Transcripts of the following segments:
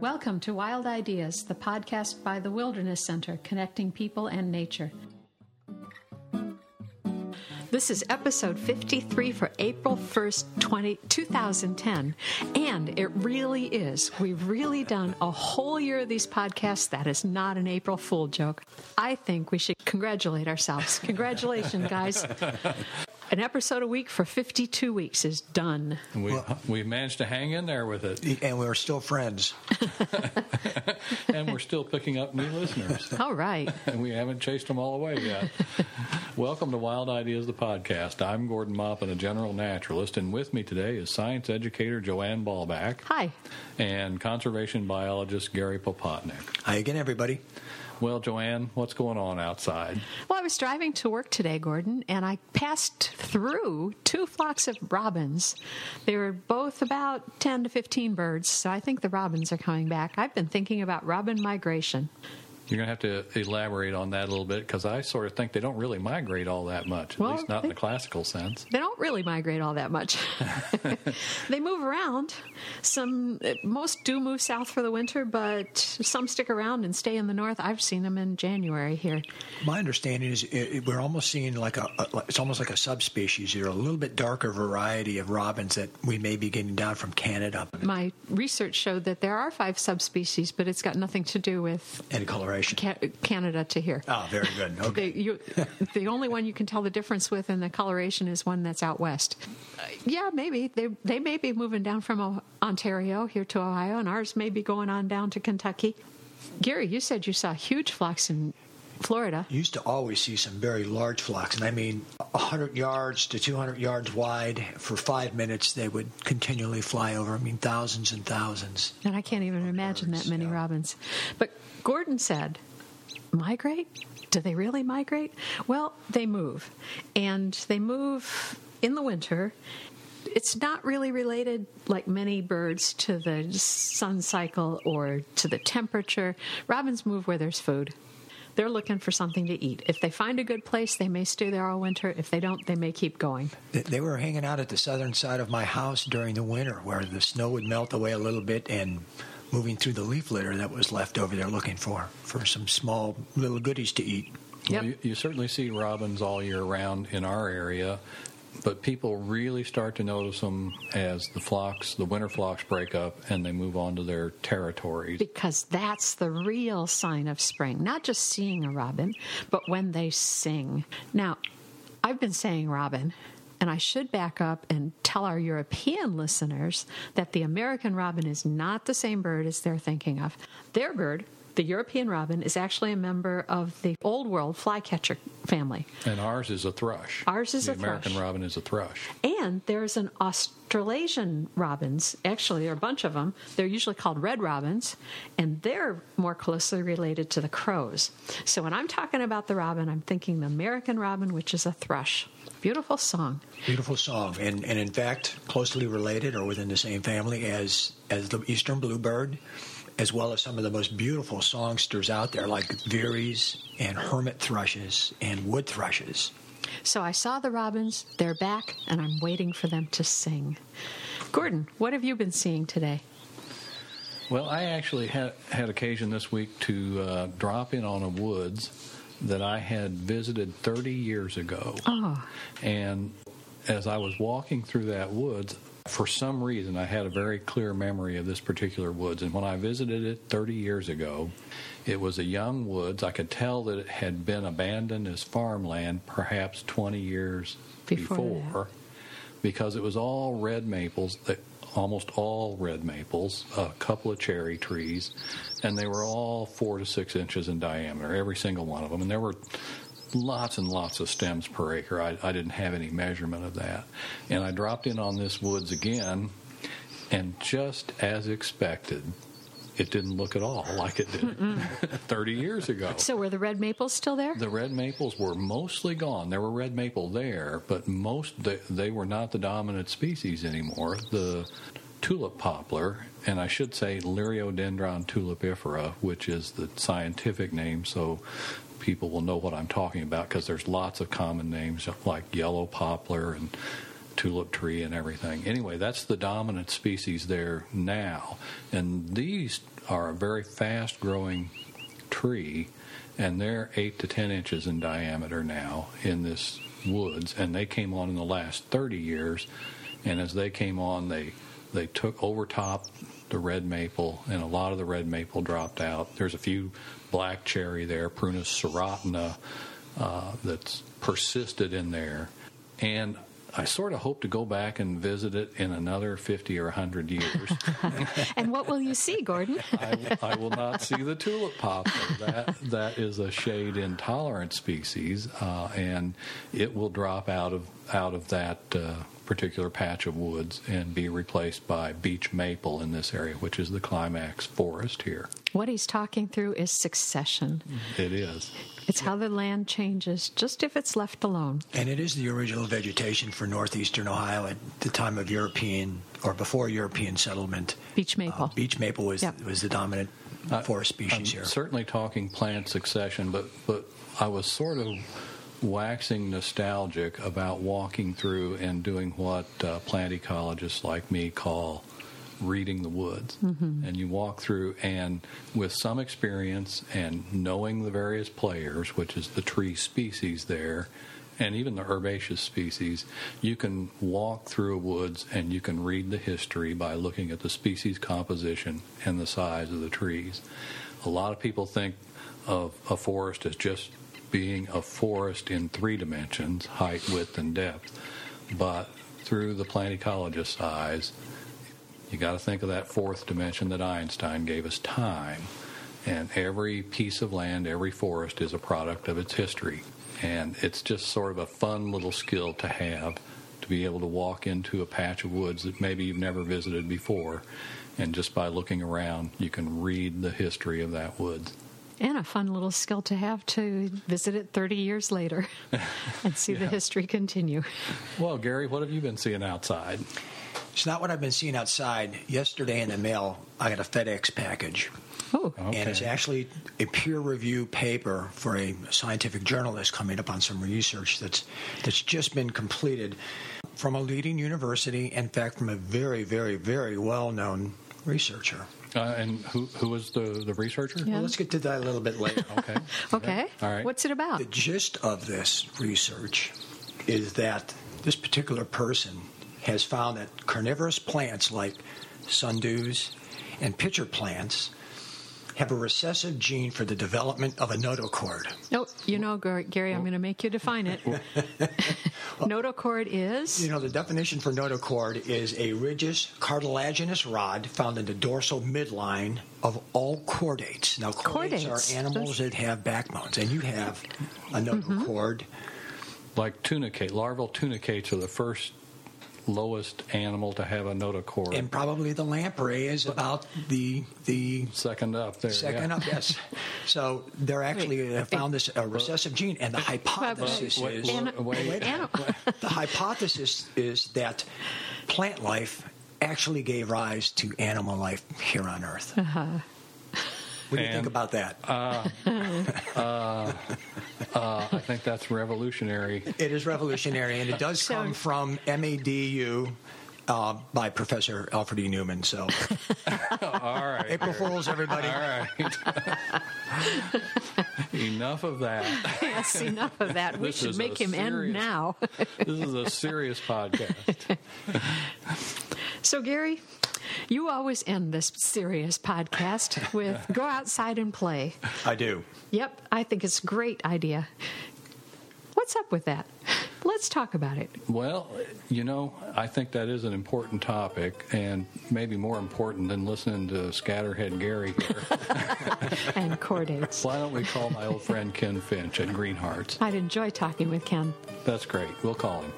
Welcome to Wild Ideas, the podcast by the Wilderness Center, connecting people and nature. This is episode 53 for April 1st, 2010, and it really is. We've really done a whole year of these podcasts. That is not an April Fool joke. I think we should congratulate ourselves. Congratulations, guys. An episode a week for 52 weeks is done. We managed to hang in there with it. And we're still friends. And we're still picking up new listeners. All right. And we haven't chased them all away yet. Welcome to Wild Ideas, the podcast. I'm Gordon Maupin, a general naturalist, and with me today is science educator Joanne Ballback. Hi. And conservation biologist Gary Popotnick. Hi again, everybody. Well, Joanne, what's going on outside? Well, I was driving to work today, Gordon, and I passed through two flocks of robins. They were both about 10 to 15 birds, so I think the robins are coming back. I've been thinking about robin migration. You're going to have to elaborate on that a little bit, because I sort of think they don't really migrate all that much, at least not in the classical sense. They don't really migrate all that much. They move around. Most do move south for the winter, but some stick around and stay in the north. I've seen them in January here. My understanding is we're almost seeing it's almost like a subspecies here, a little bit darker variety of robins that we may be getting down from Canada. My research showed that there are 5 subspecies, but it's got nothing to do with any coloration. Canada to here. Oh, very good. Okay. The only one you can tell the difference with in the coloration is one that's out west. Yeah, maybe. They may be moving down from Ontario here to Ohio, and ours may be going on down to Kentucky. Gary, you said you saw huge flocks in Florida. You used to always see some very large flocks, and I mean 100 yards to 200 yards wide. For 5 minutes, they would continually fly over. I mean, thousands and thousands. And I can't even imagine that many robins. But Gordon said, migrate? Do they really migrate? Well, they move. And they move in the winter. It's not really related, like many birds, to the sun cycle or to the temperature. Robins move where there's food. They're looking for something to eat. If they find a good place, they may stay there all winter. If they don't, they may keep going. They were hanging out at the southern side of my house during the winter, where the snow would melt away a little bit, and moving through the leaf litter that was left over there looking for some small little goodies to eat. Well, yep. You certainly see robins all year round in our area, but people really start to notice them as the winter flocks break up and they move on to their territories. Because that's the real sign of spring, not just seeing a robin, but when they sing. Now, I've been saying robin, and I should back up and tell our European listeners that the American robin is not the same bird as they're thinking of. Their bird, the European robin, is actually a member of the Old World flycatcher family. And ours is a thrush. The American robin is a thrush. And there's an Australasian robins. Actually, there are a bunch of them. They're usually called red robins, and they're more closely related to the crows. So when I'm talking about the robin, I'm thinking the American robin, which is a thrush. Beautiful song. Beautiful song. And in fact, closely related or within the same family as the eastern bluebird, as well as some of the most beautiful songsters out there, like veeries and hermit thrushes and wood thrushes. So I saw the robins, they're back, and I'm waiting for them to sing. Gordon, what have you been seeing today? Well, I actually had occasion this week to drop in on a woods that I had visited 30 years ago. Oh. And as I was walking through that woods, for some reason, I had a very clear memory of this particular woods. And when I visited it 30 years ago, it was a young woods. I could tell that it had been abandoned as farmland perhaps 20 years before because it was all red maples, almost all red maples, a couple of cherry trees, and they were all 4 to 6 inches in diameter, every single one of them. And there were lots and lots of stems per acre. I didn't have any measurement of that. And I dropped in on this woods again, and just as expected, it didn't look at all like it did 30 years ago. So were the red maples still there? The red maples were mostly gone. There were red maple there, but they were not the dominant species anymore. The tulip poplar, and I should say Liriodendron tulipifera, which is the scientific name, so people will know what I'm talking about, because there's lots of common names like yellow poplar and tulip tree and everything. Anyway, that's the dominant species there now. And these are a very fast-growing tree, and they're 8 to 10 inches in diameter now in this woods, and they came on in the last 30 years. And as they came on, they took overtop the red maple, and a lot of the red maple dropped out. There's a few black cherry there, Prunus serotina, that's persisted in there. And I sort of hope to go back and visit it in another 50 or 100 years. And what will you see, Gordon? I will not see the tulip poplar. That is a shade-intolerant species, and it will drop out of that particular patch of woods and be replaced by beech maple in this area, which is the climax forest here. What he's talking through is succession. It is. It's how the land changes, just if it's left alone. And it is the original vegetation for northeastern Ohio at the time of European or before European settlement. Beech maple. Beech maple was the dominant forest species here. Certainly talking plant succession, but I was sort of waxing nostalgic about walking through and doing what plant ecologists like me call reading the woods. Mm-hmm. And you walk through, and with some experience and knowing the various players, which is the tree species there, and even the herbaceous species, you can walk through a woods and you can read the history by looking at the species composition and the size of the trees. A lot of people think of a forest as just being a forest in 3 dimensions, height, width, and depth. But through the plant ecologist's eyes, you got to think of that 4th dimension that Einstein gave us, time. And every piece of land, every forest is a product of its history. And it's just sort of a fun little skill to have, to be able to walk into a patch of woods that maybe you've never visited before. And just by looking around, you can read the history of that woods. And a fun little skill to have to visit it 30 years later and see the history continue. Well, Gary, what have you been seeing outside? It's not what I've been seeing outside. Yesterday in the mail, I got a FedEx package. Oh. Okay. And it's actually a peer review paper for a scientific journalist coming up on some research that's just been completed from a leading university, in fact, from a very, very, very well-known researcher. And who was the researcher? Yeah. Well, let's get to that a little bit later. Okay. Okay. All right. What's it about? The gist of this research is that this particular person has found that carnivorous plants like sundews and pitcher plants have a recessive gene for the development of a notochord. Oh, you know, Gary, I'm going to make you define it. Notochord is? You know, the definition for notochord is a rigid cartilaginous rod found in the dorsal midline of all chordates. Now, chordates are animals that have backbones, and you have a notochord. Like tunicate, larval tunicates are the first lowest animal to have a notochord. And probably the lamprey is about the second up there. Second up, yes. So they're actually found this recessive gene, and the hypothesis is the hypothesis is that plant life actually gave rise to animal life here on Earth. Uh-huh. What do you think about that? I think that's revolutionary. It is revolutionary, and it does come from MADU by Professor Alfred E. Newman. So, all right, April Fools, everybody! All right, enough of that. Yes, enough of that. We should make him end now. This is a serious podcast. So, Gary, you always end this serious podcast with go outside and play. I do. Yep, I think it's a great idea. What's up with that? Let's talk about it. Well, you know, I think that is an important topic, and maybe more important than listening to Scatterhead Gary here. And chordates. Why don't we call my old friend Ken Finch at Green Hearts? I'd enjoy talking with Ken. That's great. We'll call him.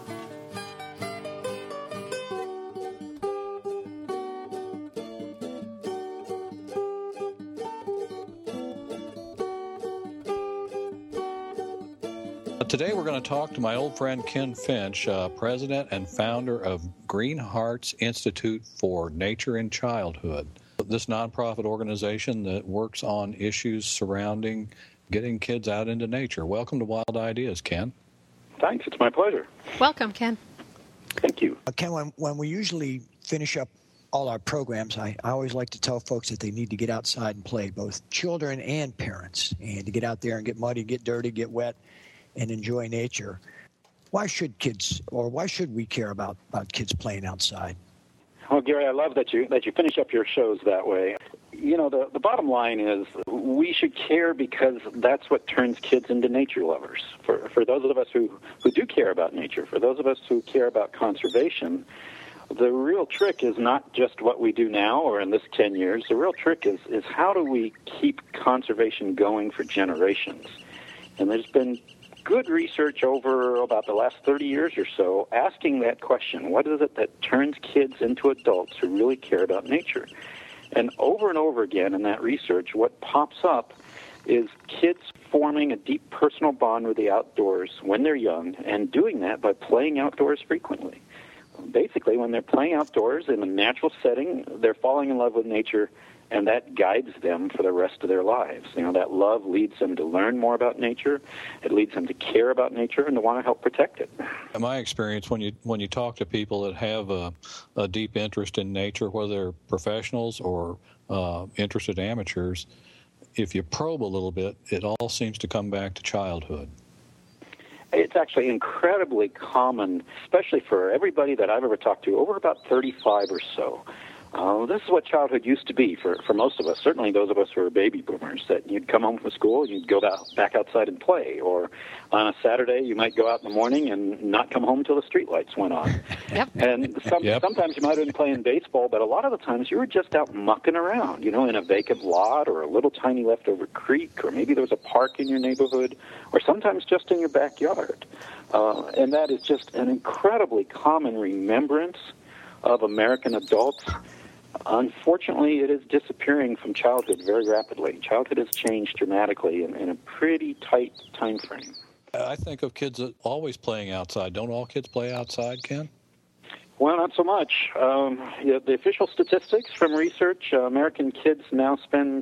Today we're going to talk to my old friend Ken Finch, president and founder of Green Hearts Institute for Nature in Childhood. This nonprofit organization that works on issues surrounding getting kids out into nature. Welcome to Wild Ideas, Ken. Thanks. It's my pleasure. Welcome, Ken. Thank you. Ken, when we usually finish up all our programs, I always like to tell folks that they need to get outside and play, both children and parents, and to get out there and get muddy, get dirty, get wet, and enjoy nature. Why should we care about kids playing outside? Well, Gary, I love that you finish up your shows that way. You know, the bottom line is we should care because that's what turns kids into nature lovers. For those of us who do care about nature, for those of us who care about conservation, the real trick is not just what we do now or in this 10 years. The real trick is how do we keep conservation going for generations? And there's been good research over about the last 30 years or so asking that question. What is it that turns kids into adults who really care about nature? And over again in that research, what pops up is kids forming a deep personal bond with the outdoors when they're young and doing that by playing outdoors frequently. Basically, when they're playing outdoors in a natural setting, they're falling in love with nature, and that guides them for the rest of their lives. You know, that love leads them to learn more about nature. It leads them to care about nature and to want to help protect it. In my experience, when you talk to people that have a deep interest in nature, whether they're professionals or interested amateurs, if you probe a little bit, it all seems to come back to childhood. It's actually incredibly common, especially for everybody that I've ever talked to, over about 35 or so. This is what childhood used to be for most of us, certainly those of us who are baby boomers, that you'd come home from school and you'd go back outside and play. Or on a Saturday, you might go out in the morning and not come home until the streetlights went on. Yep. And sometimes you might have been playing baseball, but a lot of the times you were just out mucking around, you know, in a vacant lot or a little tiny leftover creek, or maybe there was a park in your neighborhood, or sometimes just in your backyard. And that is just an incredibly common remembrance of American adults. Unfortunately, it is disappearing from childhood very rapidly. Childhood has changed dramatically in a pretty tight time frame. I think of kids always playing outside. Don't all kids play outside, Ken? Well, not so much. The official statistics from research, American kids now spend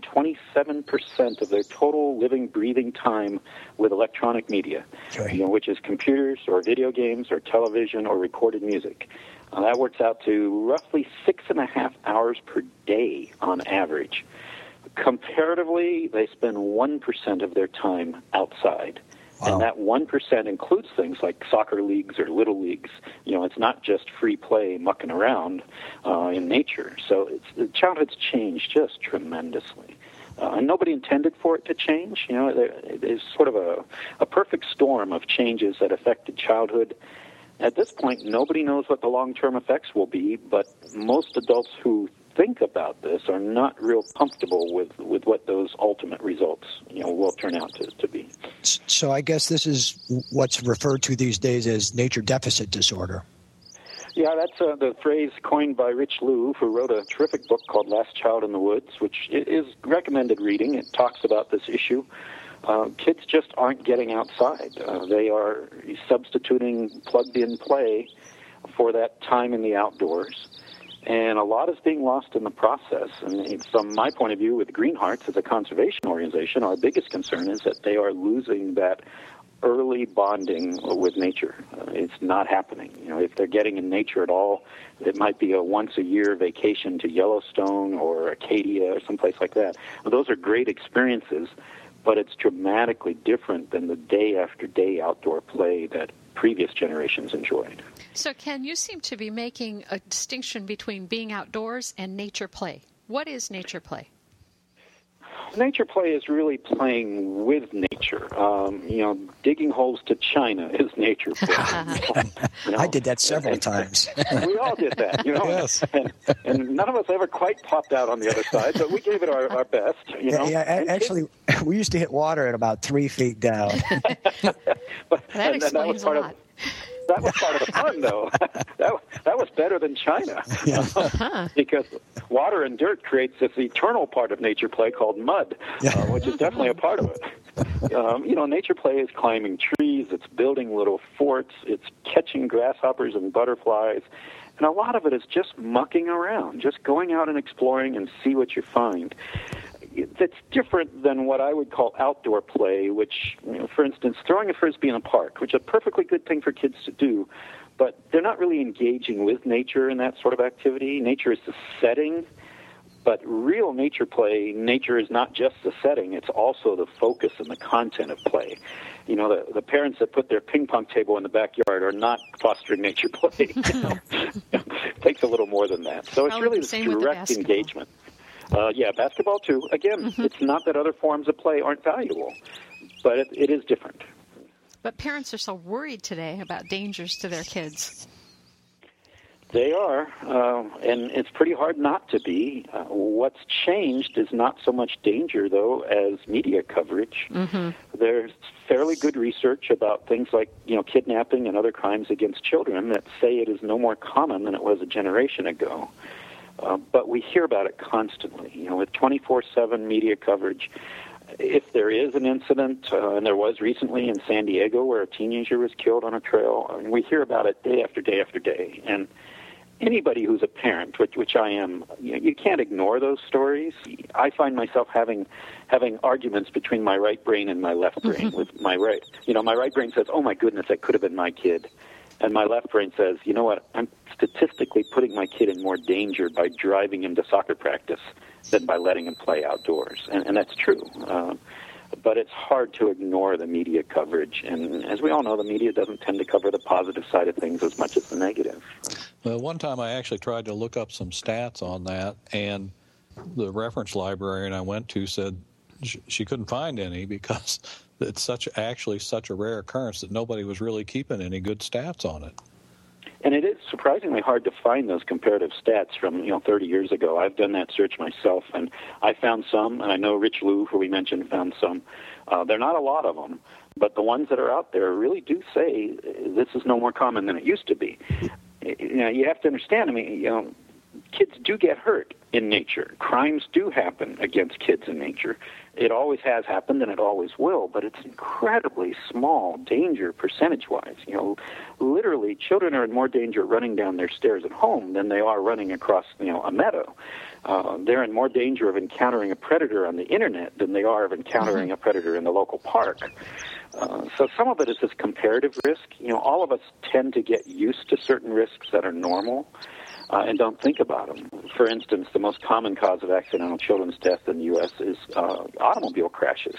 27% of their total living, breathing time with electronic media, which is computers or video games or television or recorded music. That works out to roughly 6.5 hours per day on average. Comparatively, they spend 1% of their time outside. Wow. And that 1% includes things like soccer leagues or little leagues. You know, it's not just free play mucking around in nature. So childhood's changed just tremendously. And nobody intended for it to change. You know, there's sort of a perfect storm of changes that affected childhood. At this point, nobody knows what the long-term effects will be, but most adults who think about this are not real comfortable with what those ultimate results, will turn out to be. So I guess this is what's referred to these days as nature deficit disorder. Yeah, that's the phrase coined by Rich Louv, who wrote a terrific book called Last Child in the Woods, which is recommended reading. It talks about this issue. Kids just aren't getting outside. They are substituting plugged-in play for that time in the outdoors. And a lot is being lost in the process. And from my point of view, with Green Hearts as a conservation organization, our biggest concern is that they are losing that early bonding with nature. It's not happening. If they're getting in nature at all, it might be a once-a-year vacation to Yellowstone or Acadia or someplace like that. Those are great experiences, but it's dramatically different than the day-after-day outdoor play that previous generations enjoyed. So, Ken, you seem to be making a distinction between being outdoors and nature play. What is nature play? Nature play is really playing with nature. Digging holes to China is nature play. I did that several times. We all did that, Yes. And none of us ever quite popped out on the other side, but we gave it our best, Actually, we used to hit water at about 3 feet down. That explains a lot. That was part of the fun, though. That was better than China. Because water and dirt creates this eternal part of nature play called mud, which is definitely a part of it. Nature play is climbing trees, it's building little forts, it's catching grasshoppers and butterflies, and a lot of it is just mucking around, just going out and exploring and see what you find. That's different than what I would call outdoor play, which, for instance, throwing a frisbee in a park, which is a perfectly good thing for kids to do, but they're not really engaging with nature in that sort of activity. Nature is the setting, but real nature play, nature is not just the setting, it's also the focus and the content of play. You know, the parents that put their ping pong table in the backyard are not fostering nature play. It takes a little more than that. So it's really this direct engagement. Basketball too. Again, it's not that other forms of play aren't valuable, but it is different. But parents are so worried today about dangers to their kids. They are, and it's pretty hard not to be. What's changed is not so much danger, though, as media coverage. There's fairly good research about things like, kidnapping and other crimes against children that say it is no more common than it was a generation ago. But we hear about it constantly, with 24/7 media coverage. If there is an incident, and there was recently in San Diego where a teenager was killed on a trail, we hear about it day after day after day. And anybody who's a parent, which I am, you can't ignore those stories. I find myself having arguments between my right brain and my left brain. With my right, my right brain says, "Oh my goodness, that could have been my kid," and my left brain says, "You know what? I'm statistically putting my kid in more danger by driving him to soccer practice than by letting him play outdoors," and that's true. But it's hard to ignore the media coverage, and as we all know, the media doesn't tend to cover the positive side of things as much as the negative. Well, one time I actually tried to look up some stats on that, and the reference librarian I went to said she couldn't find any because it's such a rare occurrence that nobody was really keeping any good stats on it. And it is surprisingly hard to find those comparative stats from 30 years ago. I've done that search myself, and I found some, and I know Rich Liu, who we mentioned, found some. There are not a lot of them, but the ones that are out there really do say this is no more common than it used to be. You have to understand, kids do get hurt in nature. Crimes do happen against kids in nature. It always has happened, and it always will, but it's incredibly small danger percentage-wise. Literally, children are in more danger running down their stairs at home than they are running across, a meadow. They're in more danger of encountering a predator on the internet than they are of encountering a predator in the local park. So some of it is this comparative risk. All of us tend to get used to certain risks that are normal and don't think about them. For instance, the most common cause of accidental children's death in the U.S. is automobile crashes.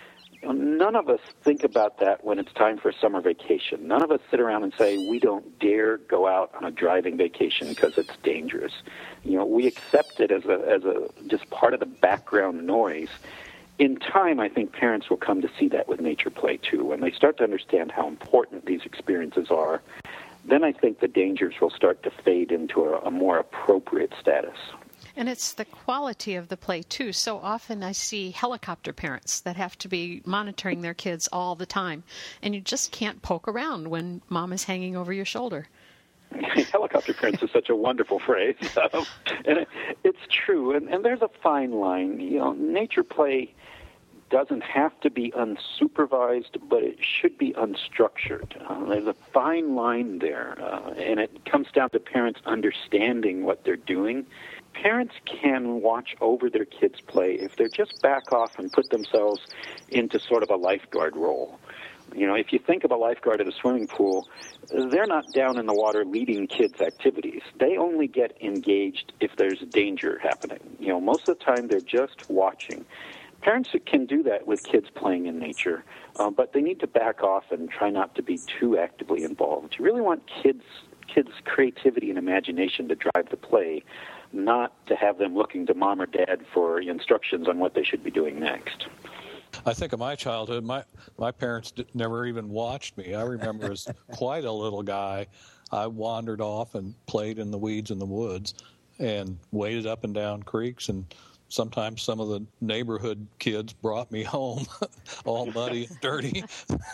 None of us think about that when it's time for a summer vacation. None of us sit around and say, we don't dare go out on a driving vacation because it's dangerous. We accept it as a just part of the background noise. In time, I think parents will come to see that with nature play, too. When they start to understand how important these experiences are, then I think the dangers will start to fade into a more appropriate status. And it's the quality of the play, too. So often I see helicopter parents that have to be monitoring their kids all the time, and you just can't poke around when mom is hanging over your shoulder. Helicopter parents is such a wonderful phrase. And it's true, and there's a fine line. Nature play doesn't have to be unsupervised, but it should be unstructured. There's a fine line there, and it comes down to parents understanding what they're doing. Parents can watch over their kids' play if they just back off and put themselves into sort of a lifeguard role. If you think of a lifeguard at a swimming pool, they're not down in the water leading kids' activities. They only get engaged if there's danger happening. Most of the time they're just watching. Parents can do that with kids playing in nature, but they need to back off and try not to be too actively involved. You really want kids' creativity and imagination to drive the play, not to have them looking to mom or dad for instructions on what they should be doing next. I think of my childhood, my parents never even watched me. I remember as quite a little guy, I wandered off and played in the weeds in the woods and waded up and down creeks, and sometimes some of the neighborhood kids brought me home all muddy and dirty.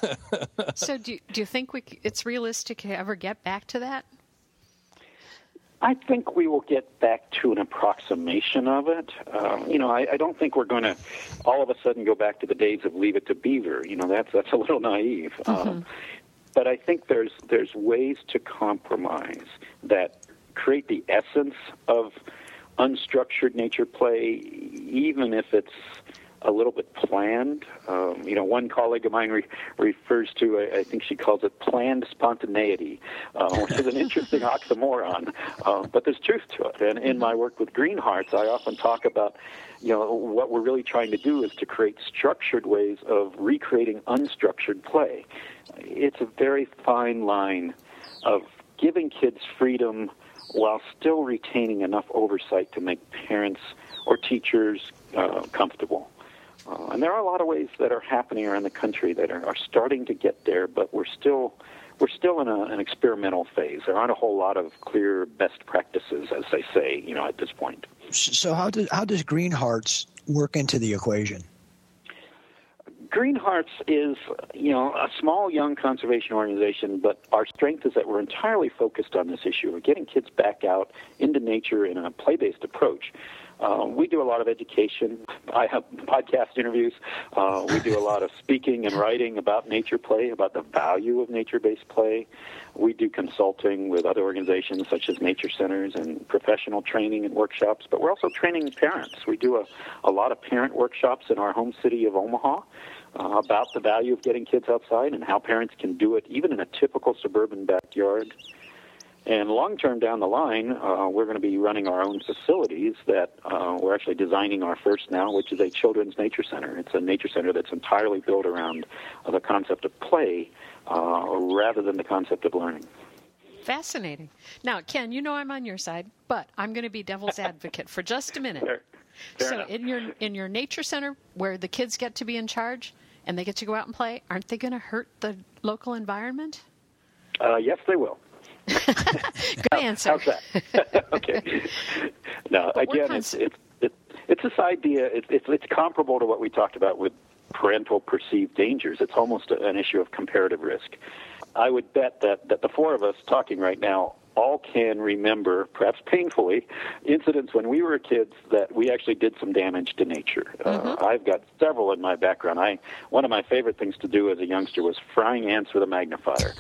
So do you think it's realistic to ever get back to that? I think we will get back to an approximation of it. I don't think we're going to all of a sudden go back to the days of Leave It to Beaver. That's a little naive. But I think there's ways to compromise that create the essence of unstructured nature play, even if it's a little bit planned. One colleague of mine refers to, I think she calls it planned spontaneity, which is an interesting oxymoron, but there's truth to it. And in my work with Green Hearts, I often talk about, what we're really trying to do is to create structured ways of recreating unstructured play. It's a very fine line of giving kids freedom while still retaining enough oversight to make parents or teachers comfortable. And there are a lot of ways that are happening around the country that are starting to get there, but we're still in an experimental phase. There aren't a whole lot of clear best practices, as they say, at this point. So how does Green Hearts work into the equation? Green Hearts is, a small, young conservation organization, but our strength is that we're entirely focused on this issue of getting kids back out into nature in a play-based approach. We do a lot of education. I have podcast interviews. We do a lot of speaking and writing about nature play, about the value of nature-based play. We do consulting with other organizations such as nature centers and professional training and workshops, but we're also training parents. We do a lot of parent workshops in our home city of Omaha about the value of getting kids outside and how parents can do it even in a typical suburban backyard. And long-term down the line, we're going to be running our own facilities that we're actually designing our first now, which is a children's nature center. It's a nature center that's entirely built around the concept of play rather than the concept of learning. Fascinating. Now, Ken, I'm on your side, but I'm going to be devil's advocate for just a minute. Fair so enough. in your nature center where the kids get to be in charge and they get to go out and play, aren't they going to hurt the local environment? Yes, they will. Good answer. How's that? Okay. No, but again, it's this idea. It's comparable to what we talked about with parental perceived dangers. It's almost an issue of comparative risk. I would bet that the four of us talking right now all can remember, perhaps painfully, incidents when we were kids that we actually did some damage to nature. I've got several in my background. One of my favorite things to do as a youngster was frying ants with a magnifier.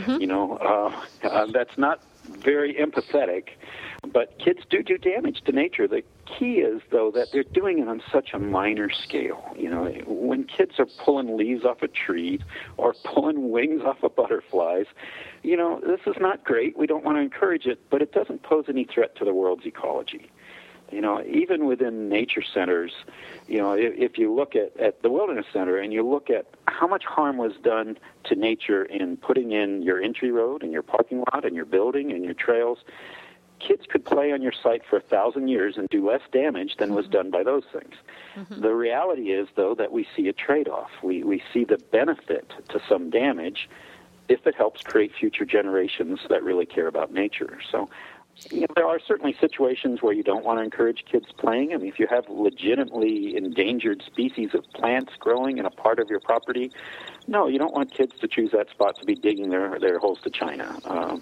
That's not very empathetic, but kids do damage to nature. The key is, though, that they're doing it on such a minor scale. When kids are pulling leaves off a tree or pulling wings off of butterflies, this is not great. We don't want to encourage it, but it doesn't pose any threat to the world's ecology. Even within nature centers, if you look at the Wilderness Center and you look at how much harm was done to nature in putting in your entry road and your parking lot and your building and your trails, kids could play on your site for 1,000 years and do less damage than was done by those things. The reality is, though, that we see a trade-off. We see the benefit to some damage if it helps create future generations that really care about nature. So, there are certainly situations where you don't want to encourage kids playing. I mean, if you have legitimately endangered species of plants growing in a part of your property, no, you don't want kids to choose that spot to be digging their holes to China.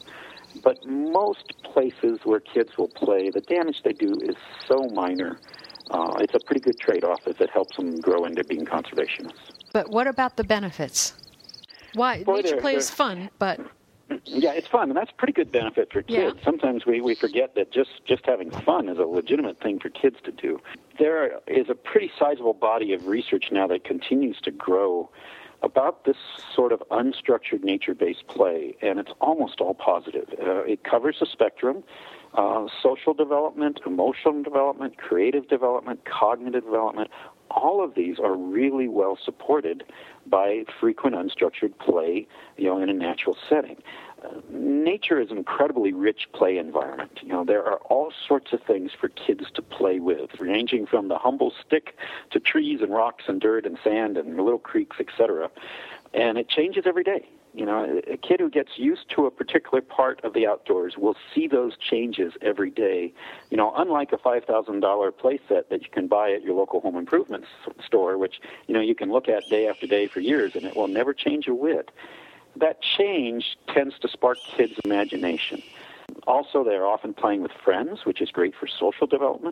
But most places where kids will play, the damage they do is so minor. It's a pretty good trade-off if it helps them grow into being conservationists. But what about the benefits? Why? Nature play is fun, but... Yeah, it's fun, and that's a pretty good benefit for kids. Yeah. Sometimes we forget that just having fun is a legitimate thing for kids to do. There is a pretty sizable body of research now that continues to grow about this sort of unstructured nature-based play, and it's almost all positive. It covers the spectrum, social development, emotional development, creative development, cognitive development. All of these are really well supported by frequent unstructured play, in a natural setting. Nature is an incredibly rich play environment. There are all sorts of things for kids to play with, ranging from the humble stick to trees and rocks and dirt and sand and little creeks, etc. And it changes every day. A kid who gets used to a particular part of the outdoors will see those changes every day. Unlike a $5,000 play set that you can buy at your local home improvement store, which, you can look at day after day for years and it will never change a whit. That change tends to spark kids' imagination. Also, they're often playing with friends, which is great for social development.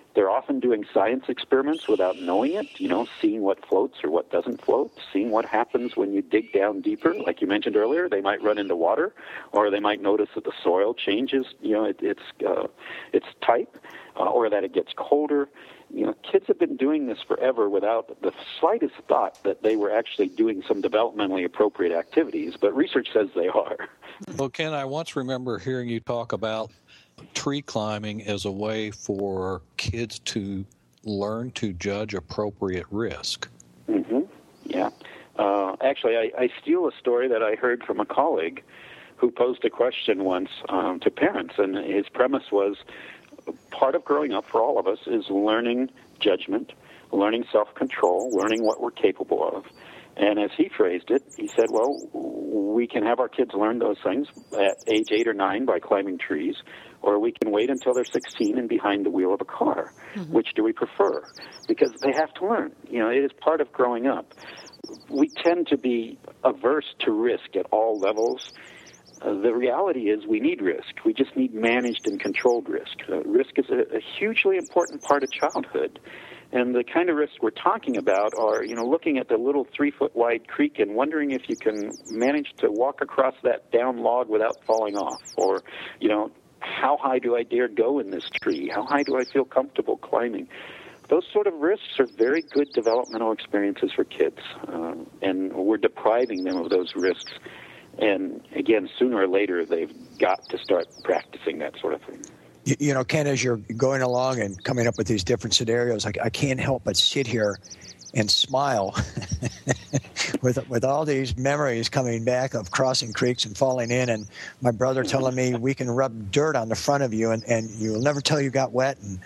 They're often doing science experiments without knowing it, seeing what floats or what doesn't float, seeing what happens when you dig down deeper. Like you mentioned earlier, they might run into water, or they might notice that the soil changes, its type, or that it gets colder. Kids have been doing this forever without the slightest thought that they were actually doing some developmentally appropriate activities, but research says they are. Well, Ken, I once remember hearing you talk about tree climbing as a way for kids to learn to judge appropriate risk. Mm-hmm. Yeah. Actually, I steal a story that I heard from a colleague who posed a question once to parents, and his premise was, part of growing up for all of us is learning judgment, learning self-control, learning what we're capable of. And as he phrased it, he said, well, we can have our kids learn those things at age 8 or 9 by climbing trees, or we can wait until they're 16 and behind the wheel of a car. Mm-hmm. Which do we prefer? Because they have to learn. It is part of growing up. We tend to be averse to risk at all levels. The reality is we need risk. We just need managed and controlled risk. Risk is a hugely important part of childhood. And the kind of risks we're talking about are, looking at the little 3-foot wide creek and wondering if you can manage to walk across that down log without falling off. Or, how high do I dare go in this tree? How high do I feel comfortable climbing? Those sort of risks are very good developmental experiences for kids. And we're depriving them of those risks. And again, sooner or later, they've got to start practicing that sort of thing. Ken, as you're going along and coming up with these different scenarios, I can't help but sit here and smile with all these memories coming back of crossing creeks and falling in, and my brother telling me we can rub dirt on the front of you and you'll never tell you got wet. And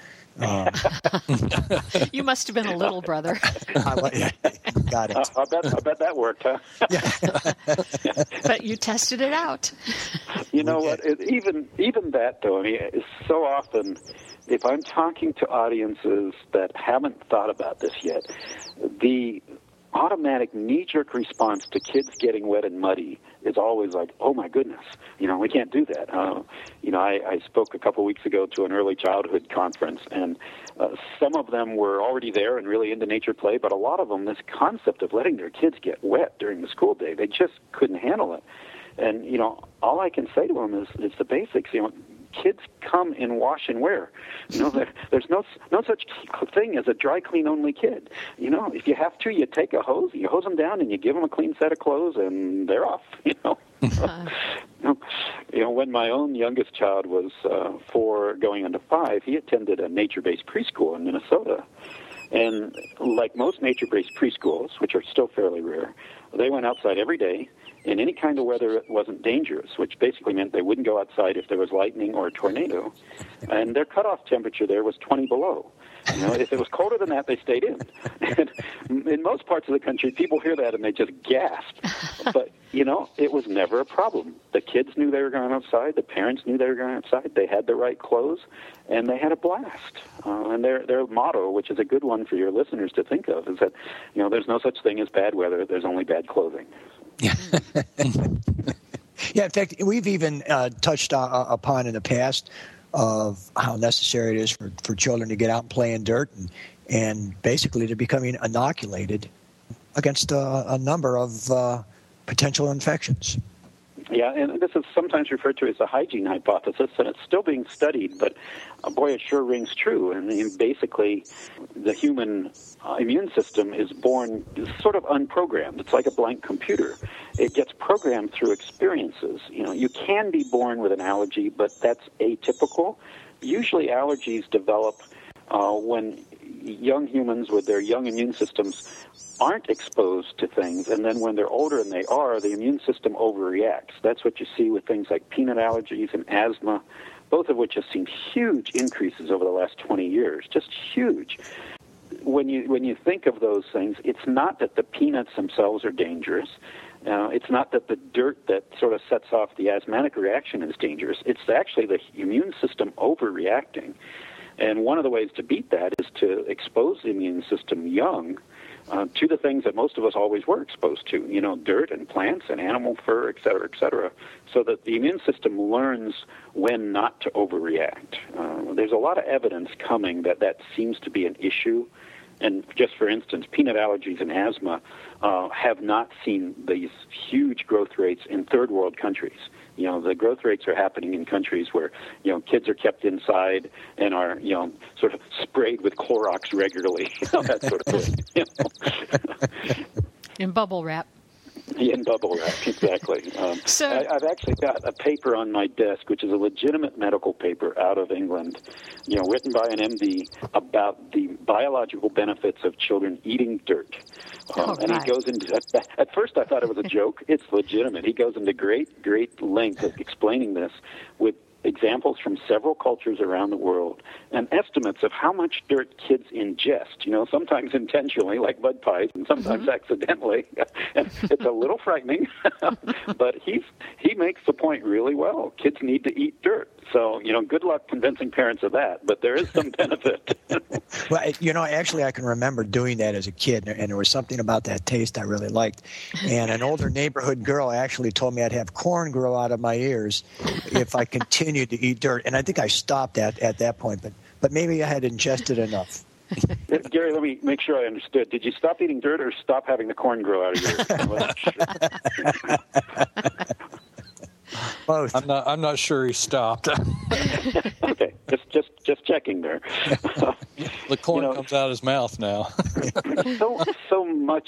you must have been a little brother. Got it. I bet that worked, huh? Yeah. But you tested it out. You know what? Even that, though, is so often, if I'm talking to audiences that haven't thought about this yet, the automatic knee-jerk response to kids getting wet and muddy is always like, oh, my goodness, we can't do that. I spoke a couple weeks ago to an early childhood conference, and some of them were already there and really into nature play, but a lot of them, this concept of letting their kids get wet during the school day, they just couldn't handle it. And, all I can say to them is the basics. Kids come in wash and wear. There's no such thing as a dry clean only kid. If you have to, you take a hose, you hose them down, and you give them a clean set of clothes, and they're off. When my own youngest child was 4 going into 5, he attended a nature-based preschool in Minnesota. And like most nature-based preschools, which are still fairly rare, they went outside every day in any kind of weather that wasn't dangerous, which basically meant they wouldn't go outside if there was lightning or a tornado. And their cutoff temperature there was 20 below. If it was colder than that, they stayed in. And in most parts of the country, people hear that and they just gasp. But, it was never a problem. The kids knew they were going outside. The parents knew they were going outside. They had the right clothes, and they had a blast. And their motto, which is a good one for your listeners to think of, is that, there's no such thing as bad weather. There's only bad clothing. Yeah. Yeah, in fact, we've even touched upon in the past of how necessary it is for children to get out and play in dirt and basically to becoming inoculated against a number of potential infections. Yeah, and this is sometimes referred to as the hygiene hypothesis, and it's still being studied, but boy, it sure rings true. And basically, the human immune system is born sort of unprogrammed. It's like a blank computer. It gets programmed through experiences. You can be born with an allergy, but that's atypical. Usually allergies develop when young humans with their young immune systems aren't exposed to things, and then when they're older and they are, the immune system overreacts. That's what you see with things like peanut allergies and asthma, both of which have seen huge increases over the last 20 years, just huge. When you think of those things, it's not that the peanuts themselves are dangerous. It's not that the dirt that sort of sets off the asthmatic reaction is dangerous. It's actually the immune system overreacting. And one of the ways to beat that is to expose the immune system young to the things that most of us always were exposed to, dirt and plants and animal fur, et cetera, so that the immune system learns when not to overreact. There's a lot of evidence coming that seems to be an issue. And just for instance, peanut allergies and asthma have not seen these huge growth rates in third world countries. The growth rates are happening in countries where, kids are kept inside and are, sort of sprayed with Clorox regularly, that sort of thing. In bubble wrap. In bubble wrap, exactly. I've actually got a paper on my desk, which is a legitimate medical paper out of England, written by an MD about the biological benefits of children eating dirt. And he goes into, at first I thought it was a joke. It's legitimate. He goes into great length of explaining this with examples from several cultures around the world and estimates of how much dirt kids ingest, sometimes intentionally, like mud pies, and sometimes accidentally. And it's a little frightening, but he makes the point really well. Kids need to eat dirt. So, good luck convincing parents of that, but there is some benefit. Well, actually, I can remember doing that as a kid, and there was something about that taste I really liked. And an older neighborhood girl actually told me I'd have corn grow out of my ears if I continued to eat dirt. And I think I stopped at that point, but maybe I had ingested enough. Gary, let me make sure I understood. Did you stop eating dirt or stop having the corn grow out of your ears? Both. I'm not sure he stopped. Okay, just checking there. The corn comes out of his mouth now. so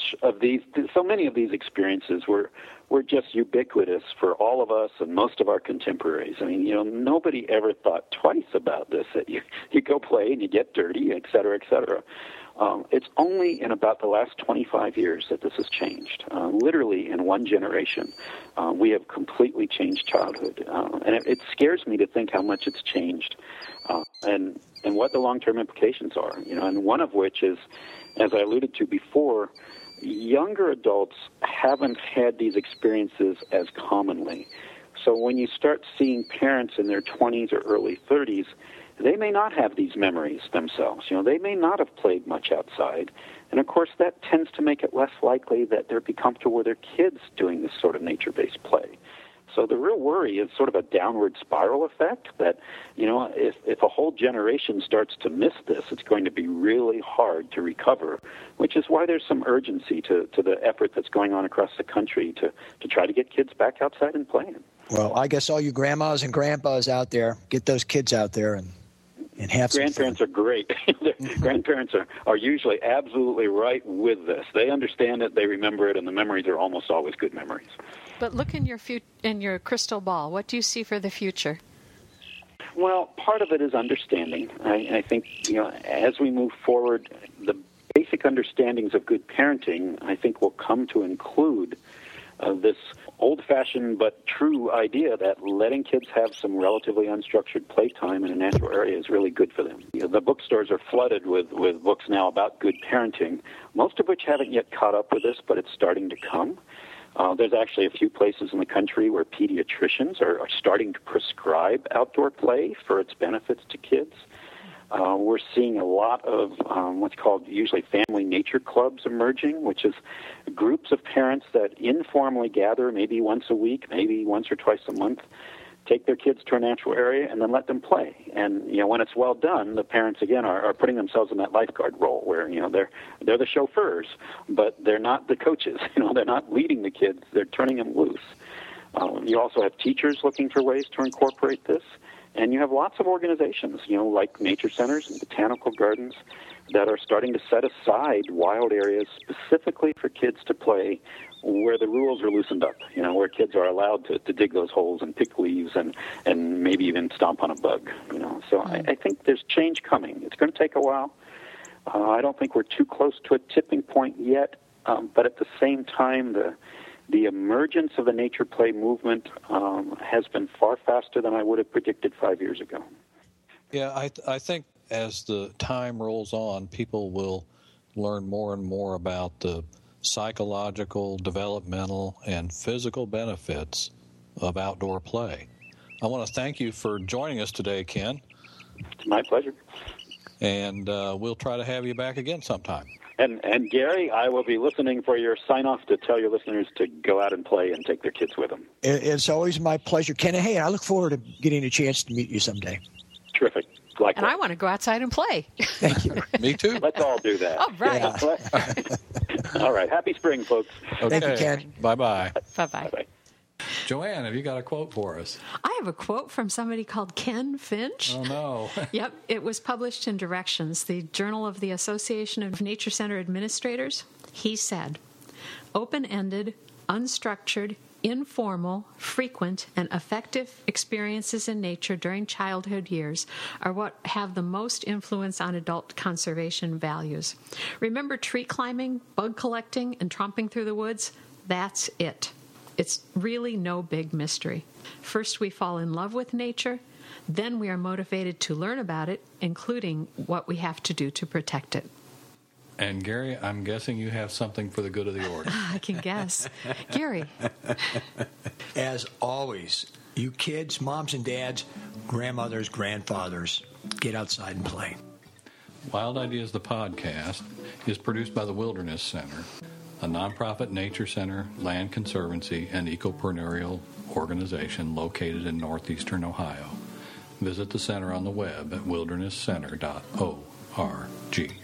many of these experiences were just ubiquitous for all of us and most of our contemporaries. I mean, nobody ever thought twice about this. That you go play and you get dirty, et cetera, et cetera. It's only in about the last 25 years that this has changed. Literally in one generation, we have completely changed childhood. And it scares me to think how much it's changed and what the long-term implications are. And one of which is, as I alluded to before, younger adults haven't had these experiences as commonly. So when you start seeing parents in their 20s or early 30s, they may not have these memories themselves. They may not have played much outside. And, of course, that tends to make it less likely that they'll be comfortable with their kids doing this sort of nature-based play. So the real worry is sort of a downward spiral effect that, if a whole generation starts to miss this, it's going to be really hard to recover, which is why there's some urgency to the effort that's going on across the country to try to get kids back outside and playing. Well, I guess all you grandmas and grandpas out there, get those kids out there and have some Grandparents fun. are great. Grandparents are usually absolutely right with this. They understand it, they remember it, and the memories are almost always good memories. But look in your crystal ball. What do you see for the future? Well, part of it is understanding. I think, as we move forward, the basic understandings of good parenting, I think, will come to include this old-fashioned but true idea that letting kids have some relatively unstructured playtime in a natural area is really good for them. The bookstores are flooded with books now about good parenting, most of which haven't yet caught up with this, but it's starting to come. There's actually a few places in the country where pediatricians are starting to prescribe outdoor play for its benefits to kids. We're seeing a lot of what's called usually family nature clubs emerging, which is groups of parents that informally gather maybe once a week, maybe once or twice a month, take their kids to a natural area and then let them play. And, when it's well done, the parents, again, are putting themselves in that lifeguard role where, they're the chauffeurs, but they're not the coaches. They're not leading the kids. They're turning them loose. You also have teachers looking for ways to incorporate this. And you have lots of organizations, like nature centers and botanical gardens that are starting to set aside wild areas specifically for kids to play where the rules are loosened up, where kids are allowed to dig those holes and pick leaves and maybe even stomp on a bug, So I think there's change coming. It's going to take a while. I don't think we're too close to a tipping point yet, but at the same time, the emergence of the nature play movement has been far faster than I would have predicted 5 years ago. Yeah, I think as the time rolls on, people will learn more and more about the psychological, developmental, and physical benefits of outdoor play. I want to thank you for joining us today, Ken. It's my pleasure. And we'll try to have you back again sometime. And Gary, I will be listening for your sign-off to tell your listeners to go out and play and take their kids with them. It's always my pleasure, Ken. Hey, I look forward to getting a chance to meet you someday. Terrific. Likewise. And I want to go outside and play. Thank you. Me too. Let's all do that. All right. Yeah. All right. Happy spring, folks. Okay. Thank you, Ken. Bye-bye. Bye-bye. Bye-bye. Joanne, have you got a quote for us? I have a quote from somebody called Ken Finch. Oh, no. Yep, it was published in Directions, the Journal of the Association of Nature Center Administrators. He said, "Open-ended, unstructured, informal, frequent, and effective experiences in nature during childhood years are what have the most influence on adult conservation values. Remember tree climbing, bug collecting, and tromping through the woods? That's it. It's really no big mystery. First, we fall in love with nature. Then we are motivated to learn about it, including what we have to do to protect it." And Gary, I'm guessing you have something for the good of the order. I can guess. Gary. As always, you kids, moms and dads, grandmothers, grandfathers, get outside and play. Wild Ideas, the podcast, is produced by the Wilderness Center, a nonprofit nature center, land conservancy, and ecopreneurial organization located in northeastern Ohio. Visit the center on the web at wildernesscenter.org.